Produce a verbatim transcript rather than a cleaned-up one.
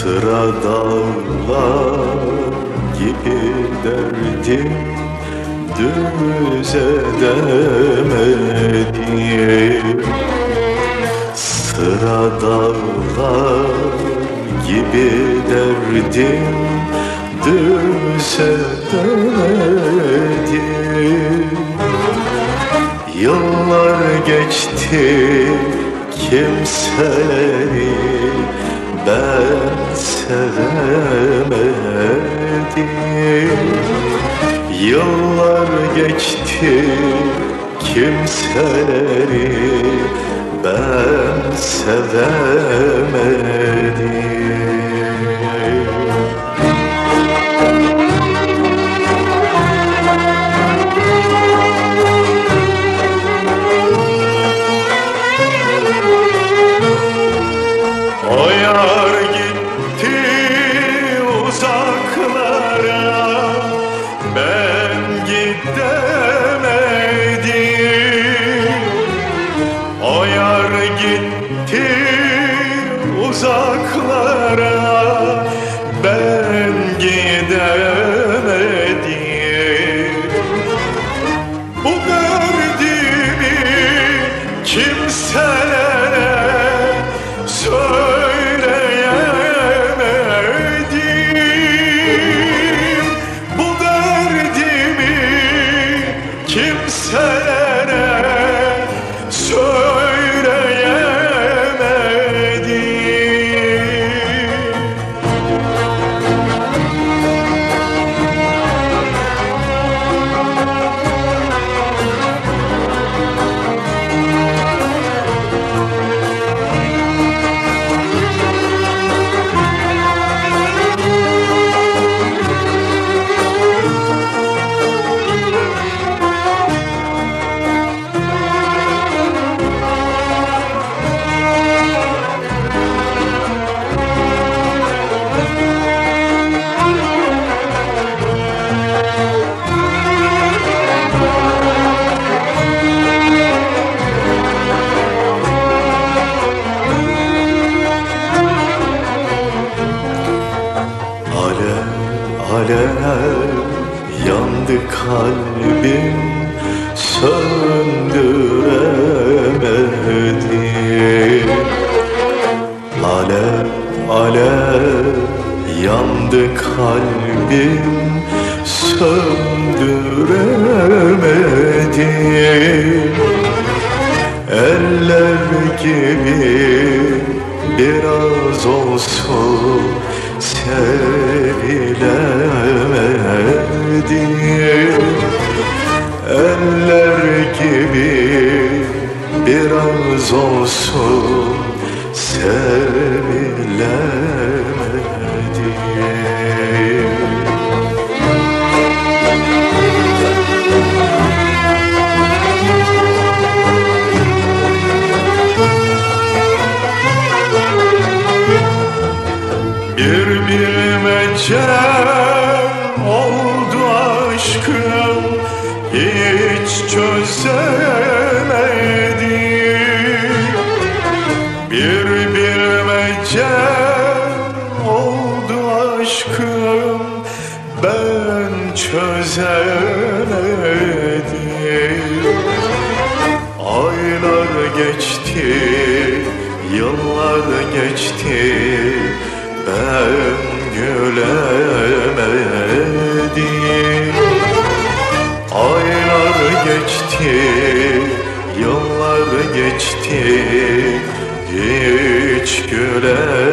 Sıra dağlar gibi derdim düz edemedim. Sıra dağlar gibi derdim düz edemedim. Yıllar geçti, kimseleri ben sevemedim. Yıllar geçti, kimseleri ben sevemedim. O yar gitti uzaklara, ben gidemedim. O yar gitti uzaklara, ben gidemedim. Bu derdimi kimselere söyleyemedim. Bu derdimi kimselere söyleyemedim. Alev yandı kalbim, söndüremedim. Alev alev yandı kalbim, söndüremedim. Eller gibi biraz olsun sevilemedim. Eller gibi biraz olsun sevilemedim. Bir bilmece oldu aşkım, hiç çözemedim. Bir bilmece oldu aşkım, ben çözemedim. Aylar geçti, yıllar geçti, ben gülemedim. Aylar geçti, yıllar geçti, hiç gülemedim.